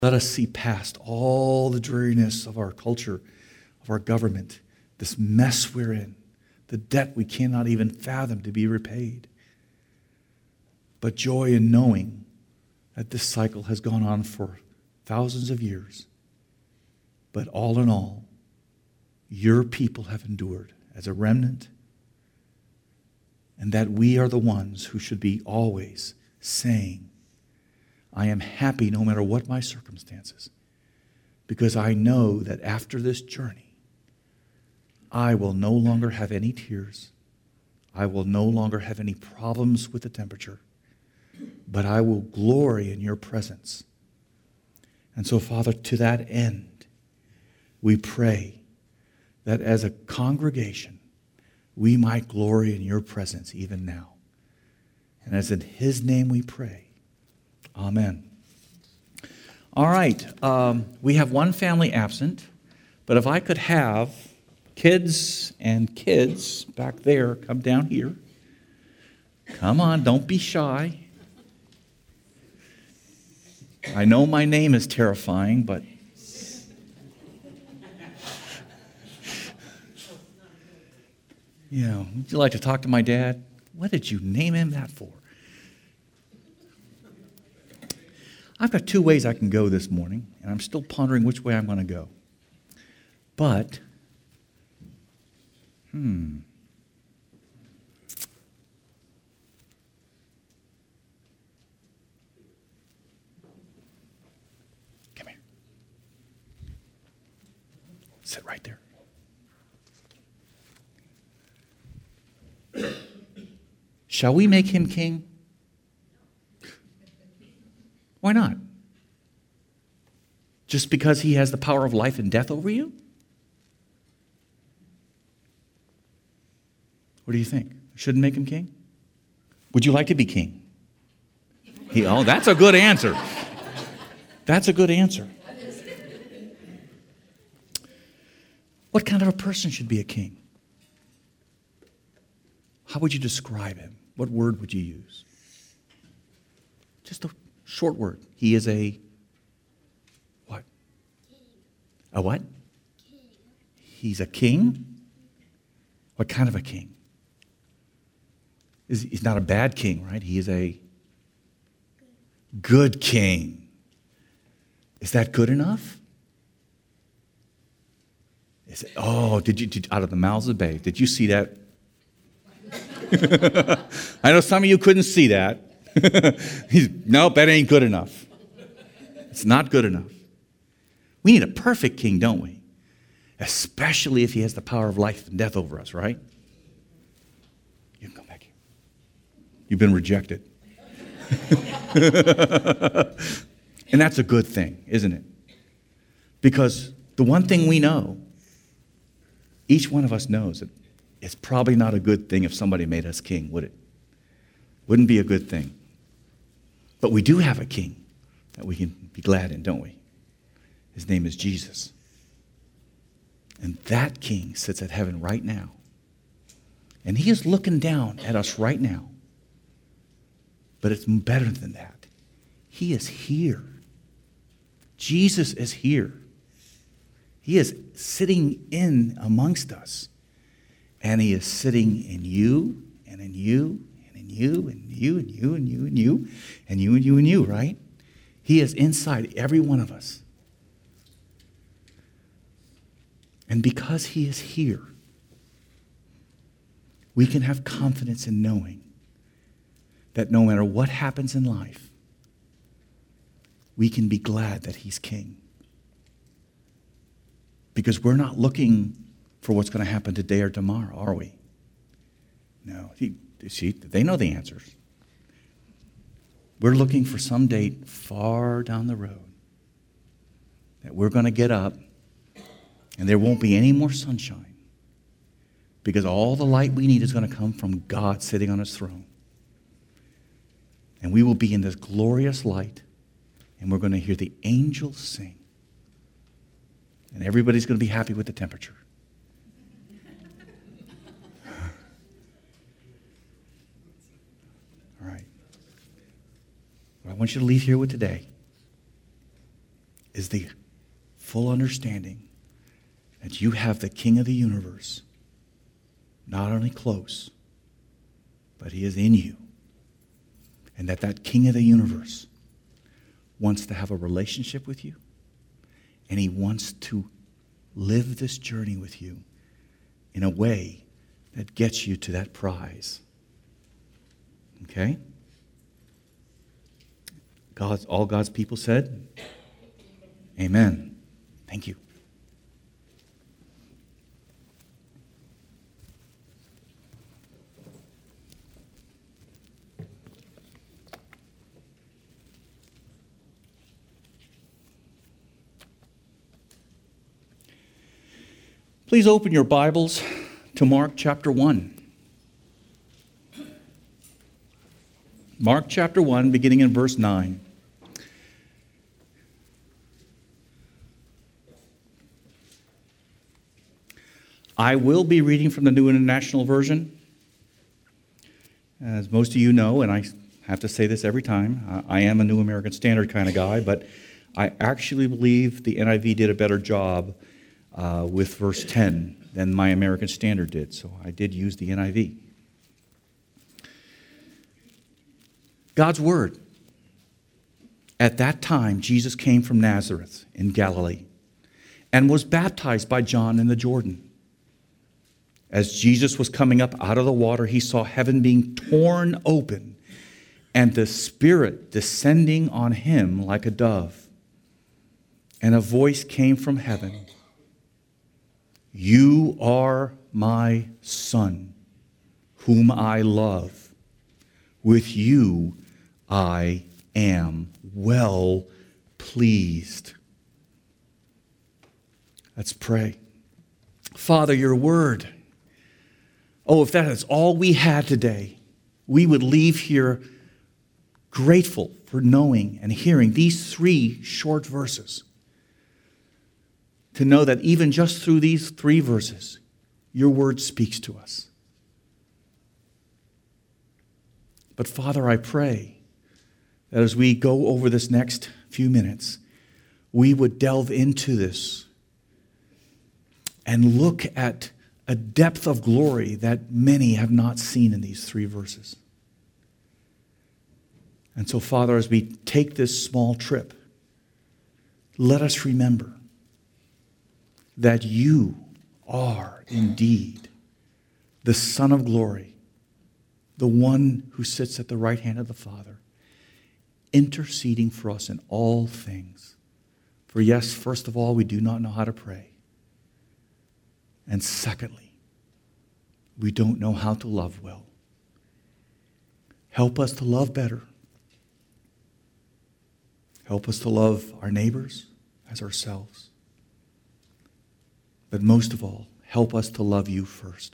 Let us see past all the dreariness of our culture, of our government, this mess we're in, the debt we cannot even fathom to be repaid. But joy in knowing that this cycle has gone on for thousands of years. But all in all, your people have endured as a remnant, and that we are the ones who should be always saying, I am happy no matter what my circumstances, because I know that after this journey, I will no longer have any tears. I will no longer have any problems with the temperature, but I will glory in your presence. And so, Father, to that end, we pray that as a congregation, we might glory in your presence even now. And as in his name we pray. Amen. All right. We have one family absent, but if I could have kids and kids back there come down here. Come on, don't be shy. I know my name is terrifying, but would you like to talk to my dad? What did you name him that for? I've got two ways I can go this morning, and I'm still pondering which way I'm going to go. But, Come here. Sit right there. Shall we make him king? Why not? Just because he has the power of life and death over you? What do you think? Shouldn't make him king? Would you like to be king? That's a good answer. That's a good answer. What kind of a person should be a king? How would you describe him? What word would you use? Just a short word. He is a what? A what? He's a king? What kind of a king? He's not a bad king, right? He is a good king. Is that good enough? Did you out of the mouths of babes? Did you see that? I know some of you couldn't see that. Nope, that ain't good enough. It's not good enough. We need a perfect king, don't we? Especially if he has the power of life and death over us, right? You can come back here. You've been rejected. And that's a good thing, isn't it? Because the one thing we know, each one of us knows that it's probably not a good thing if somebody made us king, would it? Wouldn't be a good thing. But we do have a king that we can be glad in, don't we? His name is Jesus. And that king sits at heaven right now. And he is looking down at us right now. But it's better than that. He is here. Jesus is here. He is sitting in amongst us. And he is sitting in you, and in you, and in you, and you, and you, and you, and you, and you, and you, and you, right? He is inside every one of us. And because he is here, we can have confidence in knowing that no matter what happens in life, we can be glad that he's king. Because we're not looking for what's going to happen today or tomorrow, are we? No. They know the answers. We're looking for some date far down the road that we're going to get up and there won't be any more sunshine because all the light we need is going to come from God sitting on his throne. And we will be in this glorious light and we're going to hear the angels sing. And everybody's going to be happy with the temperature. All right. What I want you to leave here with today is the full understanding that you have the King of the universe not only close, but he is in you. And that King of the universe wants to have a relationship with you, and he wants to live this journey with you in a way that gets you to that prize. Okay? All God's people said, amen. Thank you. Please open your Bibles to Mark chapter 1. Mark chapter 1, beginning in verse 9. I will be reading from the New International Version. As most of you know, and I have to say this every time, I am a New American Standard kind of guy, but I actually believe the NIV did a better job with verse 10 than my American Standard did. So I did use the NIV. God's Word. At that time, Jesus came from Nazareth in Galilee and was baptized by John in the Jordan. As Jesus was coming up out of the water, he saw heaven being torn open and the Spirit descending on him like a dove. And a voice came from heaven. You are my Son, whom I love. With you I am well pleased. Let's pray. Father, your word. Oh, if that is all we had today, we would leave here grateful for knowing and hearing these 3 short verses. To know that even just through these 3 verses, your word speaks to us. But Father, I pray that as we go over this next few minutes, we would delve into this and look at a depth of glory that many have not seen in these 3 verses. And so, Father, as we take this small trip, let us remember that you are indeed the Son of glory, the one who sits at the right hand of the Father, interceding for us in all things. For yes, first of all, we do not know how to pray. And secondly, we don't know how to love well. Help us to love better. Help us to love our neighbors as ourselves. But most of all, help us to love you first.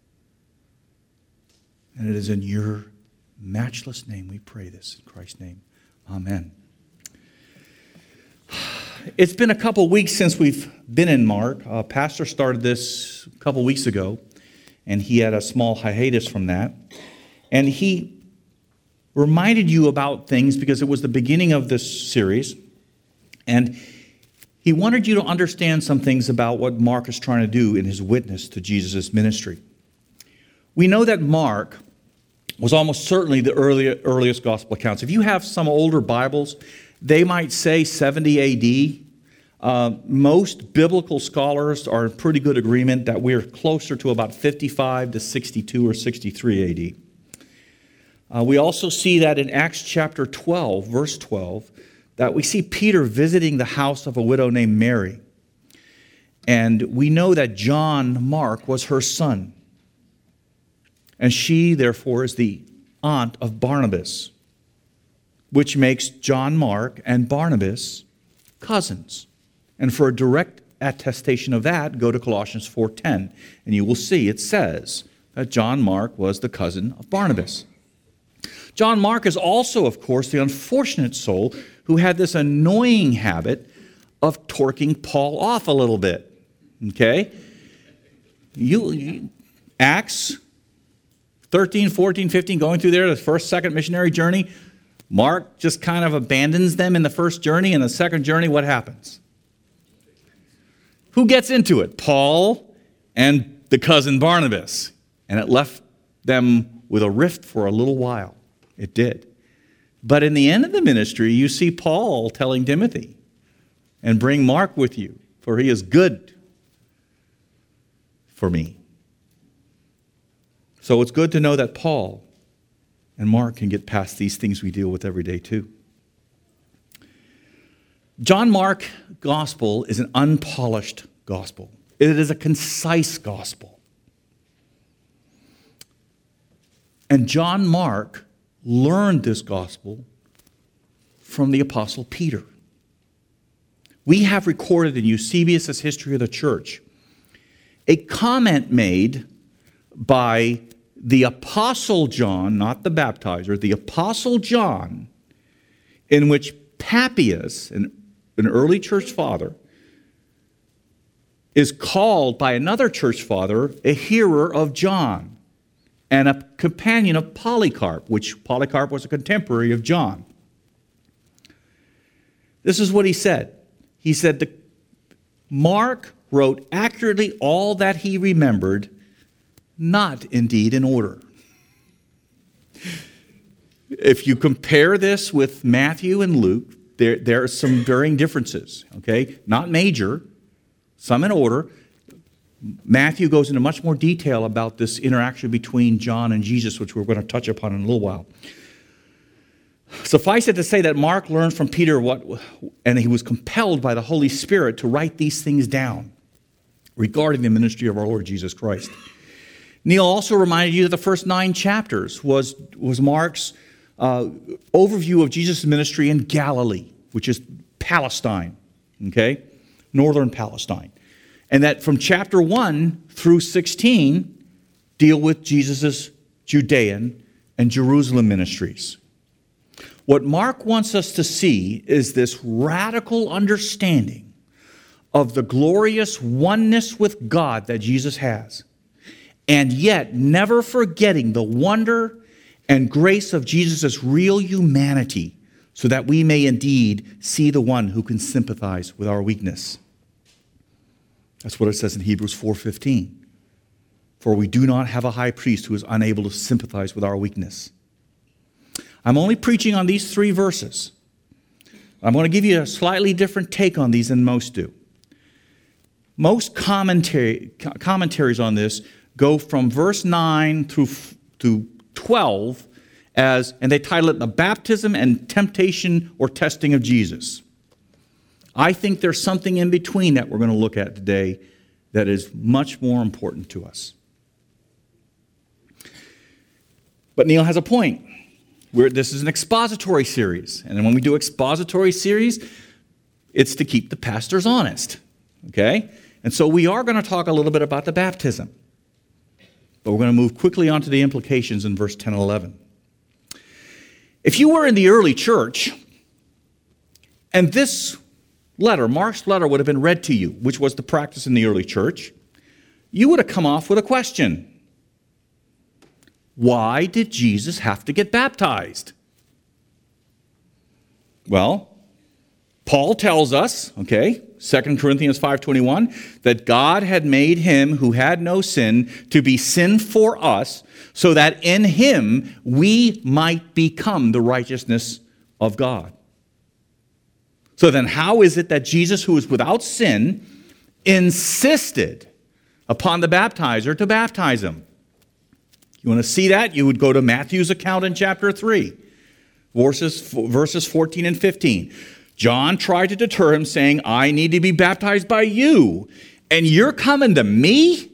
And it is in your matchless name we pray this. In Christ's name, amen. It's been a couple weeks since we've been in Mark. Pastor started this a couple weeks ago, and he had a small hiatus from that. And he reminded you about things because it was the beginning of this series. And he wanted you to understand some things about what Mark is trying to do in his witness to Jesus' ministry. We know that Mark was almost certainly the earliest gospel accounts. If you have some older Bibles, they might say 70 AD. Most biblical scholars are in pretty good agreement that we're closer to about 55 to 62 or 63 AD. We also see that in Acts chapter 12, verse 12, that we see Peter visiting the house of a widow named Mary. And we know that John Mark was her son. And she, therefore, is the aunt of Barnabas, which makes John Mark and Barnabas cousins. And for a direct attestation of that, go to Colossians 4:10, and you will see it says that John Mark was the cousin of Barnabas. John Mark is also, of course, the unfortunate soul who had this annoying habit of torquing Paul off a little bit. Okay? Acts 13, 14, 15, going through there, the first, second missionary journey, Mark just kind of abandons them in the first journey, and the second journey, what happens? Who gets into it? Paul and the cousin Barnabas. And it left them with a rift for a little while. It did. But in the end of the ministry, you see Paul telling Timothy, and bring Mark with you, for he is good for me. So it's good to know that Paul and Mark can get past these things we deal with every day too. John Mark gospel is an unpolished gospel. It is a concise gospel. And John Mark learned this gospel from the Apostle Peter. We have recorded in Eusebius' History of the Church a comment made by the Apostle John, not the baptizer, the Apostle John, in which Papias, an early church father, is called by another church father a hearer of John and a companion of Polycarp, which Polycarp was a contemporary of John. This is what he said. He said that Mark wrote accurately all that he remembered, not indeed in order. If you compare this with Matthew and Luke, there are some varying differences, okay? Not major, some in order. Matthew goes into much more detail about this interaction between John and Jesus, which we're going to touch upon in a little while. Suffice it to say that Mark learned from Peter and he was compelled by the Holy Spirit to write these things down regarding the ministry of our Lord Jesus Christ. Neil also reminded you that the first 9 chapters was Mark's overview of Jesus' ministry in Galilee, which is Palestine, okay? Northern Palestine. And that from chapter 1 through 16 deal with Jesus' Judean and Jerusalem ministries. What Mark wants us to see is this radical understanding of the glorious oneness with God that Jesus has, and yet never forgetting the wonder and grace of Jesus' real humanity, so that we may indeed see the one who can sympathize with our weakness. That's what it says in Hebrews 4:15. For we do not have a high priest who is unable to sympathize with our weakness. I'm only preaching on these 3 verses. I'm going to give you a slightly different take on these than most do. Most commentaries on this go from verse 9 through 12 and they title it The Baptism and Temptation or Testing of Jesus. I think there's something in between that we're going to look at today that is much more important to us. But Neil has a point. This is an expository series. And when we do expository series, it's to keep the pastors honest. Okay? And so we are going to talk a little bit about the baptism. But we're going to move quickly on to the implications in verse 10 and 11. If you were in the early church, and this letter, Mark's letter, would have been read to you, which was the practice in the early church, you would have come off with a question. Why did Jesus have to get baptized? Well, Paul tells us, 2 Corinthians 5:21, that God had made him who had no sin to be sin for us, so that in him we might become the righteousness of God. So then how is it that Jesus, who is without sin, insisted upon the baptizer to baptize him? You want to see that? You would go to Matthew's account in chapter 3, verses 14 and 15. John tried to deter him, saying, I need to be baptized by you, and you're coming to me?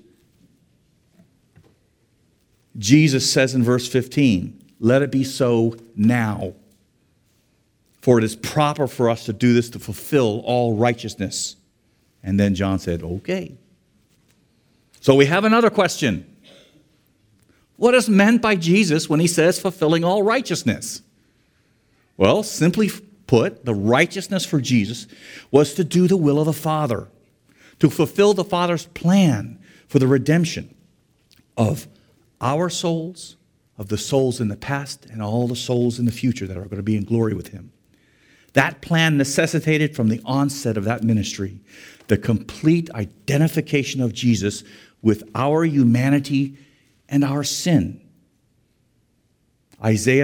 Jesus says in verse 15, let it be so now. For it is proper for us to do this to fulfill all righteousness. And then John said, okay. So we have another question. What is meant by Jesus when he says fulfilling all righteousness? Well, simply put, the righteousness for Jesus was to do the will of the Father, to fulfill the Father's plan for the redemption of our souls, of the souls in the past and all the souls in the future that are going to be in glory with him. That plan necessitated from the onset of that ministry the complete identification of Jesus with our humanity and our sin. Isaiah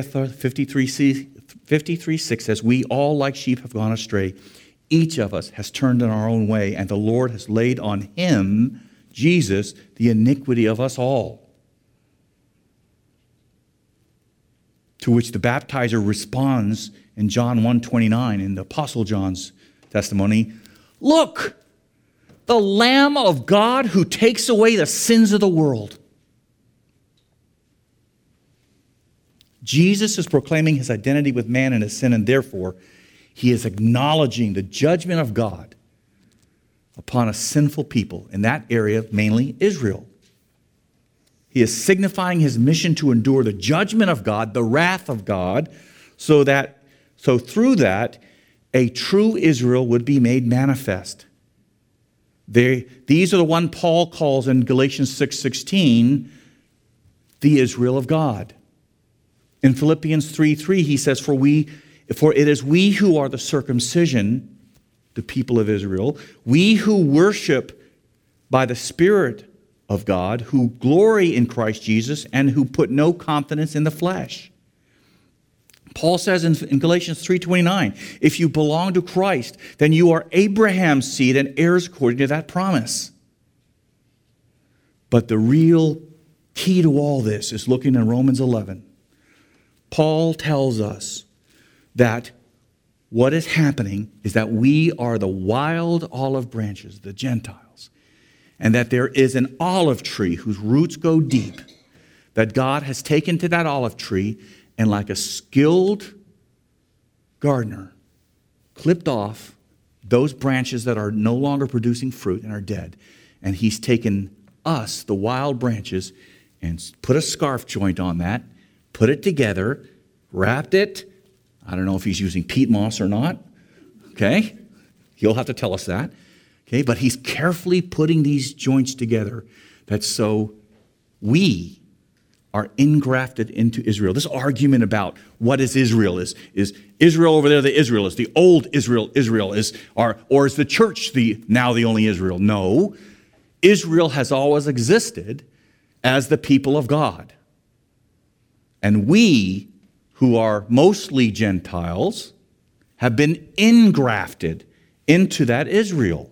53:6 says, "We all like sheep have gone astray. Each of us has turned in our own way, and the Lord has laid on him," Jesus, "the iniquity of us all." To which the baptizer responds in John 1:29, in the Apostle John's testimony, "Look, the Lamb of God who takes away the sins of the world." Jesus is proclaiming his identity with man and his sin, and therefore he is acknowledging the judgment of God upon a sinful people, in that area, mainly Israel. He is signifying his mission to endure the judgment of God, the wrath of God, so through that, a true Israel would be made manifest. These are the one Paul calls in Galatians 6:16, the Israel of God. In Philippians 3:3, he says, For it is we who are the circumcision, the people of Israel, we who worship by the Spirit of God, who glory in Christ Jesus, and who put no confidence in the flesh. Paul says in Galatians 3:29, if you belong to Christ, then you are Abraham's seed and heirs according to that promise. But the real key to all this is looking in Romans 11. Paul tells us that what is happening is that we are the wild olive branches, the Gentiles, and that there is an olive tree whose roots go deep, that God has taken to that olive tree and like a skilled gardener, clipped off those branches that are no longer producing fruit and are dead. And he's taken us, the wild branches, and put a scarf joint on that, put it together, wrapped it. I don't know if he's using peat moss or not. Okay? He'll have to tell us that. Okay? But he's carefully putting these joints together that so we are engrafted into Israel. This argument about what is Israel is Israel over there the Israel? Is the old Israel or is the church now the only Israel? No. Israel has always existed as the people of God. And we, who are mostly Gentiles, have been engrafted into that Israel.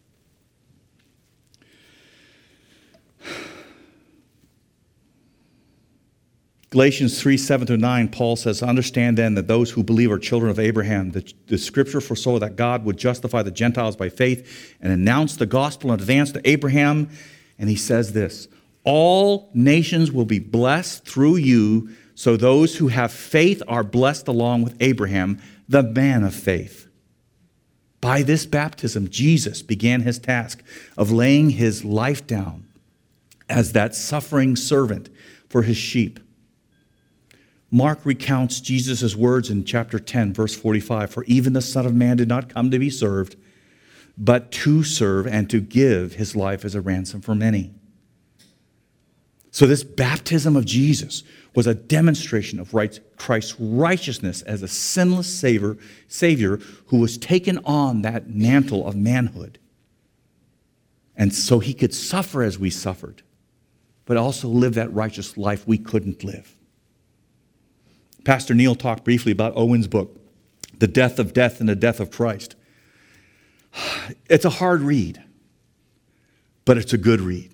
Galatians 3:7-9, Paul says, understand then that those who believe are children of Abraham. The scripture foresaw that God would justify the Gentiles by faith and announce the gospel in advance to Abraham. And he says this, all nations will be blessed through you, so those who have faith are blessed along with Abraham, the man of faith. By this baptism, Jesus began his task of laying his life down as that suffering servant for his sheep. Mark recounts Jesus' words in chapter 10, verse 45, for even the Son of Man did not come to be served, but to serve and to give his life as a ransom for many. So this baptism of Jesus was a demonstration of Christ's righteousness as a sinless Savior who was taken on that mantle of manhood. And so he could suffer as we suffered, but also live that righteous life we couldn't live. Pastor Neil talked briefly about Owen's book, The Death of Death and the Death of Christ. It's a hard read, but it's a good read.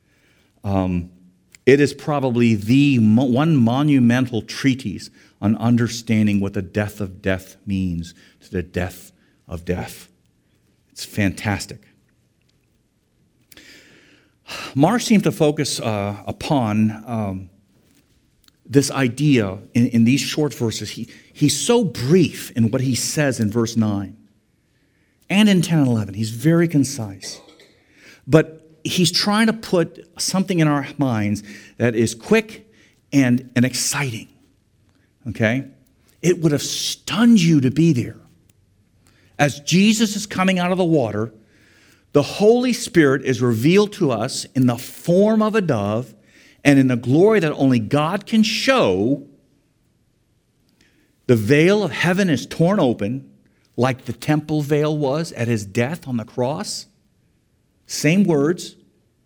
It is probably the one monumental treatise on understanding what the death of death means to the death of death. It's fantastic. Mark seems to focus upon this idea in these short verses. He's so brief in what he says in verse 9 and in 10 and 11. He's very concise. But he's trying to put something in our minds that is quick and exciting. Okay? It would have stunned you to be there. As Jesus is coming out of the water, the Holy Spirit is revealed to us in the form of a dove, and in a glory that only God can show, the veil of heaven is torn open, like the temple veil was at his death on the cross. Same words.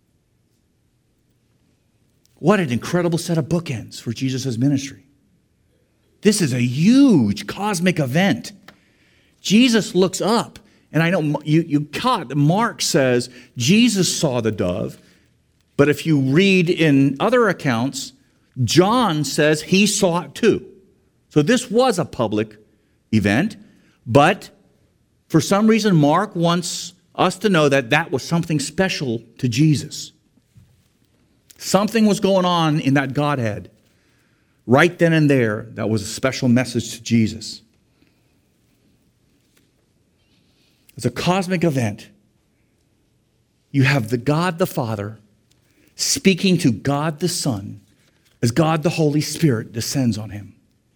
What an incredible set of bookends for Jesus' ministry. This is a huge cosmic event. Jesus looks up, and I know you caught, Mark says Jesus saw the dove, but if you read in other accounts, John says he saw it too. So this was a public event, but for some reason Mark wants us to know that that was something special to Jesus. Something was going on in that Godhead right then and there that was a special message to Jesus. It's a cosmic event. You have the God the Father speaking to God the Son as God the Holy Spirit descends on him.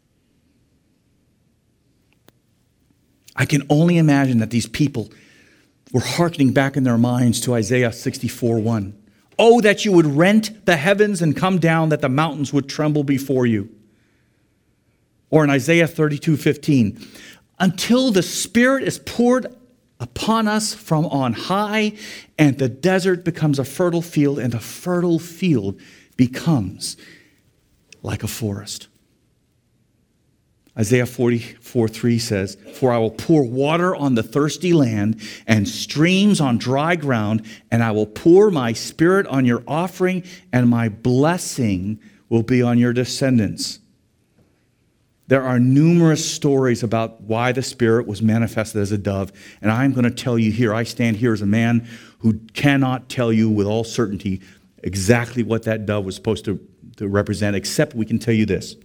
I can only imagine that these people were hearkening back in their minds to Isaiah 64:1. Oh, that you would rent the heavens and come down, that the mountains would tremble before you. Or in Isaiah 32:15, until the Spirit is poured upon us from on high, and the desert becomes a fertile field, and the fertile field becomes like a forest. Isaiah 44:3 says, for I will pour water on the thirsty land and streams on dry ground, and I will pour my Spirit on your offering, and my blessing will be on your descendants. There are numerous stories about why the Spirit was manifested as a dove, and I'm going to tell you here, I stand here as a man who cannot tell you with all certainty exactly what that dove was supposed to represent, except we can tell you this.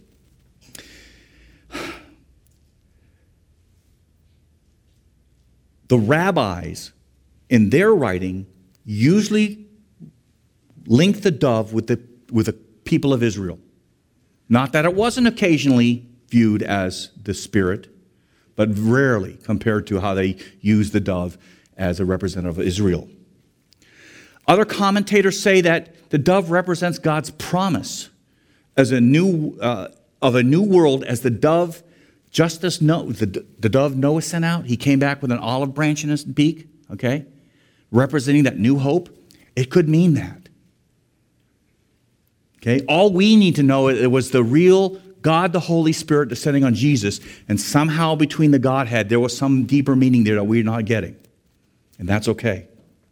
The rabbis, in their writing, usually link the dove with the people of Israel. Not that it wasn't occasionally viewed as the Spirit, but rarely compared to how they use the dove as a representative of Israel. Other commentators say that the dove represents God's promise as of a new world, as the dove. Just as the dove Noah sent out, he came back with an olive branch in his beak, okay, representing that new hope. It could mean that. Okay, all we need to know is it was the real God, the Holy Spirit, descending on Jesus, and somehow between the Godhead, there was some deeper meaning there that we're not getting. And that's okay.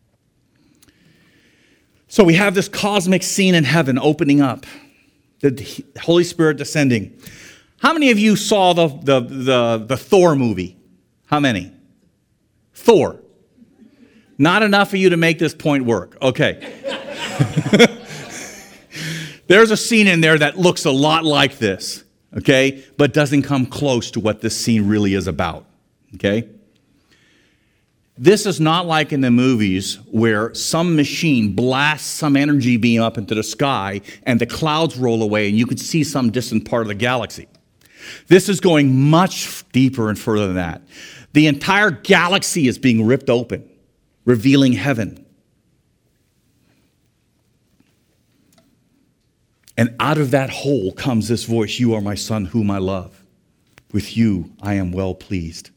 So we have this cosmic scene in heaven opening up, the Holy Spirit descending. How many of you saw the Thor movie? How many? Thor. Not enough for you to make this point work. Okay. There's a scene in there that looks a lot like this, okay, but doesn't come close to what this scene really is about, okay? This is not like in the movies where some machine blasts some energy beam up into the sky and the clouds roll away and you can see some distant part of the galaxy. This is going much deeper and further than that. The entire galaxy is being ripped open, revealing heaven. And out of that hole comes this voice, you are my Son whom I love. With you I am well pleased.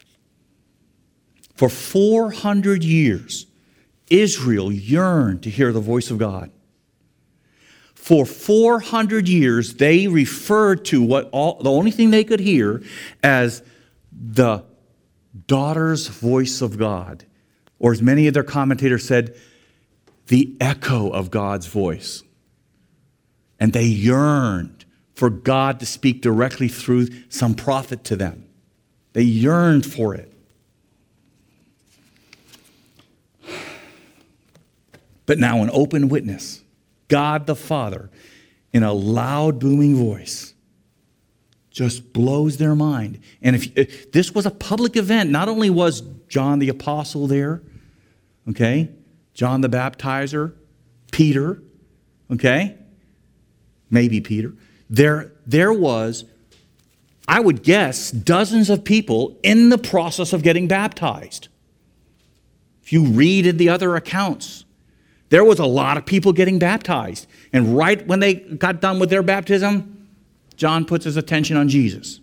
For 400 years, Israel yearned to hear the voice of God. For 400 years, they referred to the only thing they could hear as the daughter's voice of God. Or as many of their commentators said, the echo of God's voice. And they yearned for God to speak directly through some prophet to them. They yearned for it. But now an open witness, God the Father, in a loud, booming voice, just blows their mind. And if this was a public event, not only was John the Apostle there, okay, John the Baptizer, Peter, okay, maybe Peter, there was, I would guess, dozens of people in the process of getting baptized. If you read in the other accounts, there was a lot of people getting baptized. And right when they got done with their baptism, John puts his attention on Jesus.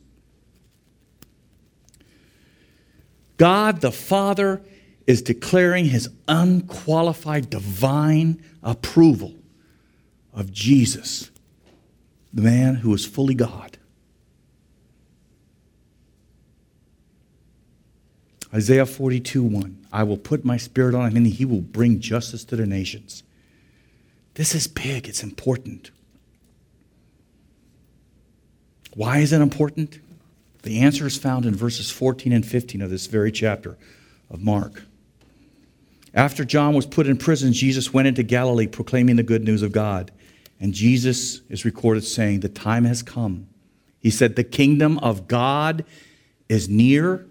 God the Father is declaring his unqualified divine approval of Jesus, the man who is fully God. Isaiah 42:1, I will put my spirit on him and he will bring justice to the nations. This is big, it's important. Why is it important? The answer is found in verses 14 and 15 of this very chapter of Mark. After John was put in prison, Jesus went into Galilee proclaiming the good news of God. And Jesus is recorded saying, the time has come. He said, the kingdom of God is near.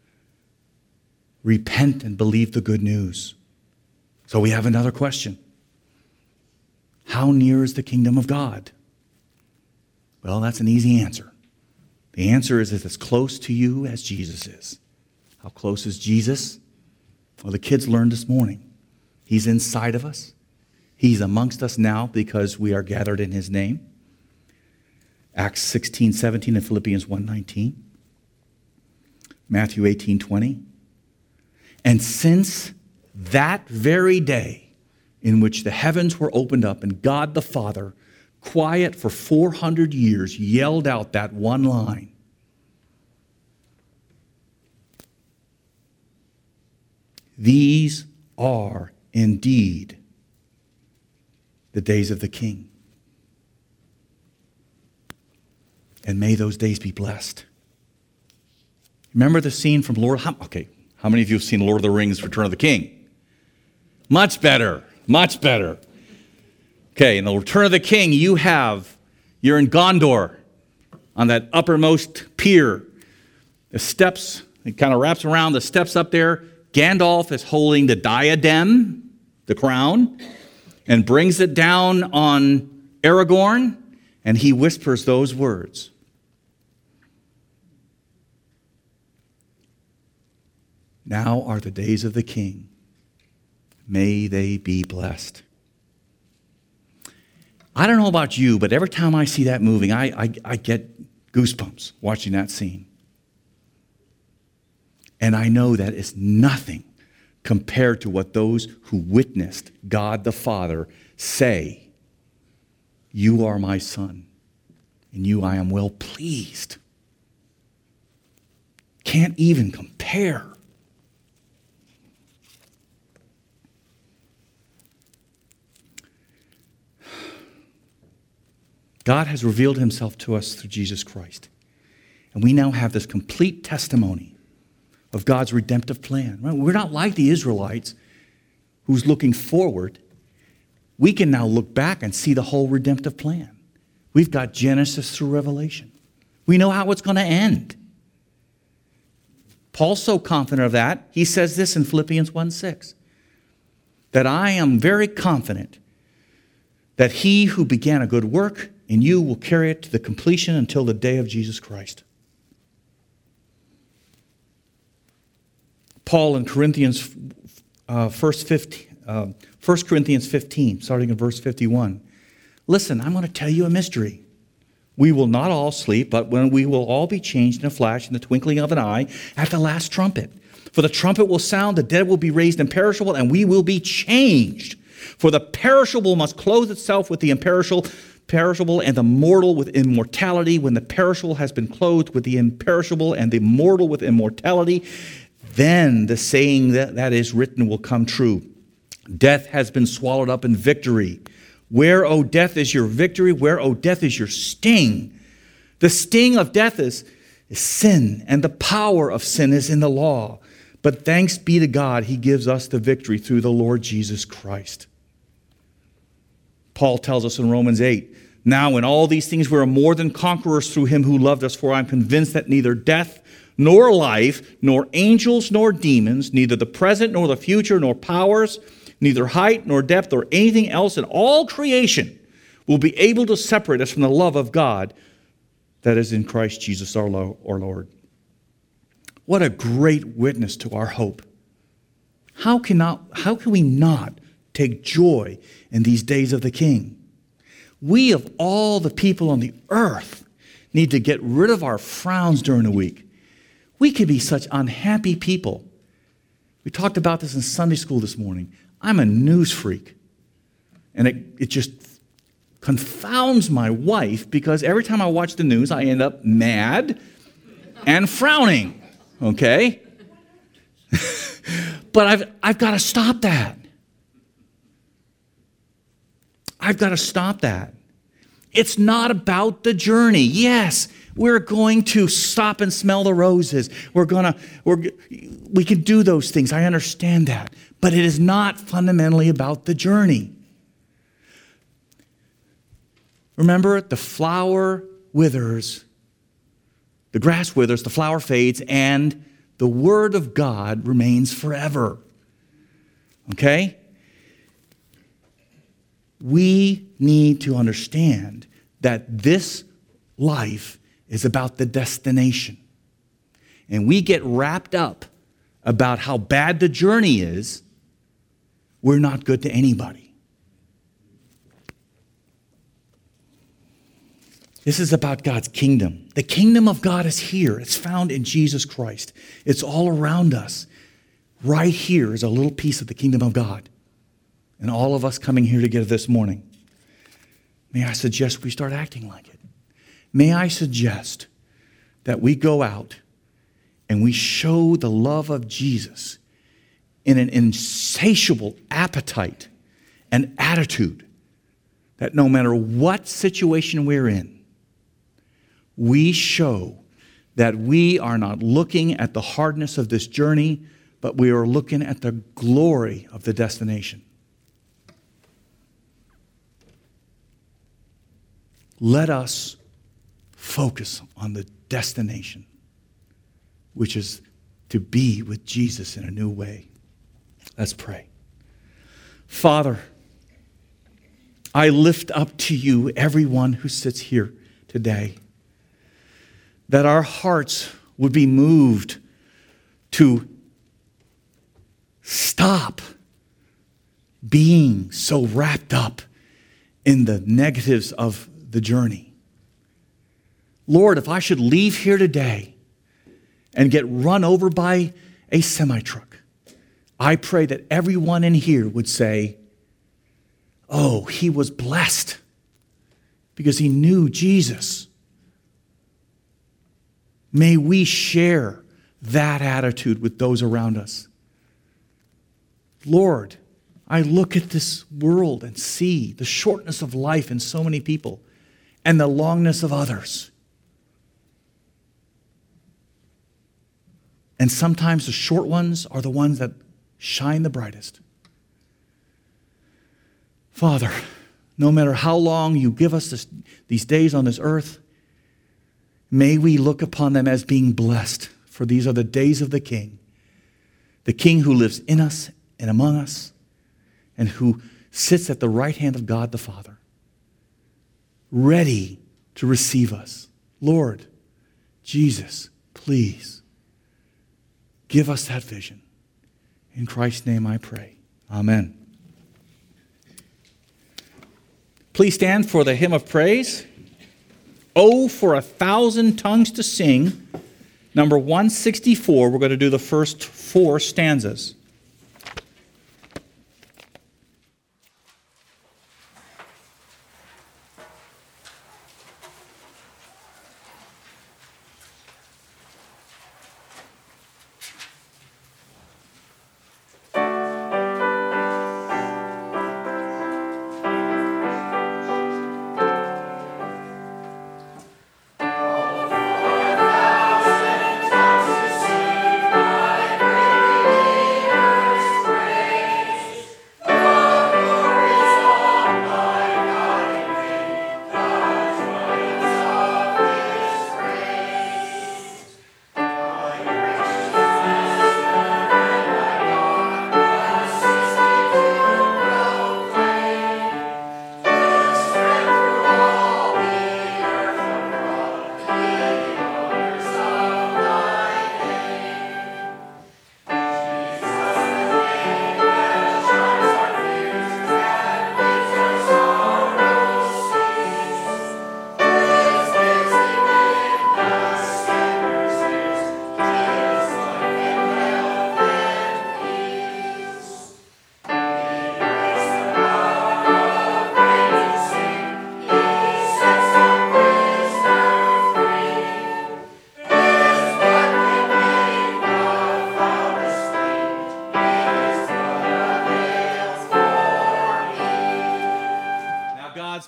Repent and believe the good news. So we have another question. How near is the kingdom of God? Well, that's an easy answer. The answer is it's as close to you as Jesus is. How close is Jesus? Well, the kids learned this morning. He's inside of us. He's amongst us now because we are gathered in his name. Acts 16:17 and Philippians 1:19. Matthew 18:20. And since that very day in which the heavens were opened up and God the Father, quiet for 400 years, yelled out that one line, these are indeed the days of the King. And may those days be blessed. Remember the scene from Lord? How many of you have seen Lord of the Rings, Return of the King? Much better, much better. Okay, in the Return of the King, you're in Gondor on that uppermost pier. The steps, it kind of wraps around the steps up there. Gandalf is holding the diadem, the crown, and brings it down on Aragorn, and he whispers those words. Now are the days of the King. May they be blessed. I don't know about you, but every time I see that moving, I get goosebumps watching that scene. And I know that is nothing compared to what those who witnessed God the Father say, you are my son, in you I am well pleased. Can't even compare. God has revealed himself to us through Jesus Christ. And we now have this complete testimony of God's redemptive plan. We're not like the Israelites who's looking forward. We can now look back and see the whole redemptive plan. We've got Genesis through Revelation. We know how it's going to end. Paul's so confident of that, he says this in Philippians 1:6, that I am very confident that he who began a good work in you will carry it to the completion until the day of Jesus Christ. Paul in 1 Corinthians 15, starting in verse 51. Listen, I'm going to tell you a mystery. We will not all sleep, but when we will all be changed in a flash, in the twinkling of an eye, at the last trumpet. For the trumpet will sound, the dead will be raised imperishable, and we will be changed. For the perishable must clothe itself with the imperishable, and the mortal with immortality. When the perishable has been clothed with the imperishable and the mortal with immortality, then the saying that is written will come true. Death has been swallowed up in victory. Where, O death, is your victory? Where, O death, is your sting? The sting of death is sin, and the power of sin is in the law. But thanks be to God, he gives us the victory through the Lord Jesus Christ. Paul tells us in Romans 8, now in all these things we are more than conquerors through him who loved us, for I am convinced that neither death nor life, nor angels nor demons, neither the present nor the future, nor powers, neither height nor depth or anything else in all creation will be able to separate us from the love of God that is in Christ Jesus our Lord. What a great witness to our hope. How can we not Take joy in these days of the King. We, of all the people on the earth, need to get rid of our frowns during the week. We can be such unhappy people. We talked about this in Sunday school this morning. I'm a news freak. And it just confounds my wife because every time I watch the news, I end up mad and frowning. Okay? But I've got to stop that. I've got to stop that. It's not about the journey. Yes, we're going to stop and smell the roses. We can do those things. I understand that. But it is not fundamentally about the journey. Remember, the flower withers, the grass withers, the flower fades, and the word of God remains forever. Okay? We need to understand that this life is about the destination. And we get wrapped up about how bad the journey is, we're not good to anybody. This is about God's kingdom. The kingdom of God is here. It's found in Jesus Christ. It's all around us. Right here is a little piece of the kingdom of God. And all of us coming here together this morning, may I suggest we start acting like it. May I suggest that we go out and we show the love of Jesus in an insatiable appetite and attitude that no matter what situation we're in, we show that we are not looking at the hardness of this journey, but we are looking at the glory of the destination. Let us focus on the destination, which is to be with Jesus in a new way. Let's pray. Father, I lift up to you everyone who sits here today, that our hearts would be moved to stop being so wrapped up in the negatives of the journey. Lord, if I should leave here today and get run over by a semi-truck, I pray that everyone in here would say, oh, he was blessed because he knew Jesus. May we share that attitude with those around us. Lord, I look at this world and see the shortness of life in so many people and the longness of others. And sometimes the short ones are the ones that shine the brightest. Father, no matter how long you give us these days on this earth, may we look upon them as being blessed, for these are the days of the King who lives in us and among us, and who sits at the right hand of God the Father, ready to receive us. Lord, Jesus, please give us that vision. In Christ's name I pray. Amen. Please stand for the hymn of praise. Oh, for 1,000 tongues to sing. Number 164, we're going to do the first 4 stanzas.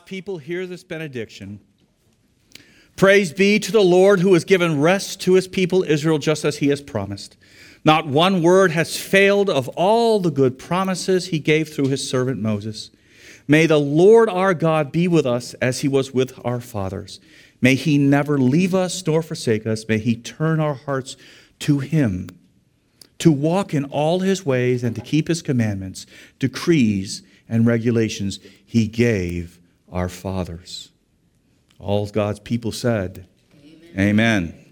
people, hear this benediction. Praise be to the Lord who has given rest to his people Israel just as he has promised. Not one word has failed of all the good promises he gave through his servant Moses. May the Lord our God be with us as he was with our fathers. May he never leave us nor forsake us. May he turn our hearts to him, to walk in all his ways and to keep his commandments, decrees, and regulations he gave our fathers. All God's people said, Amen. Amen.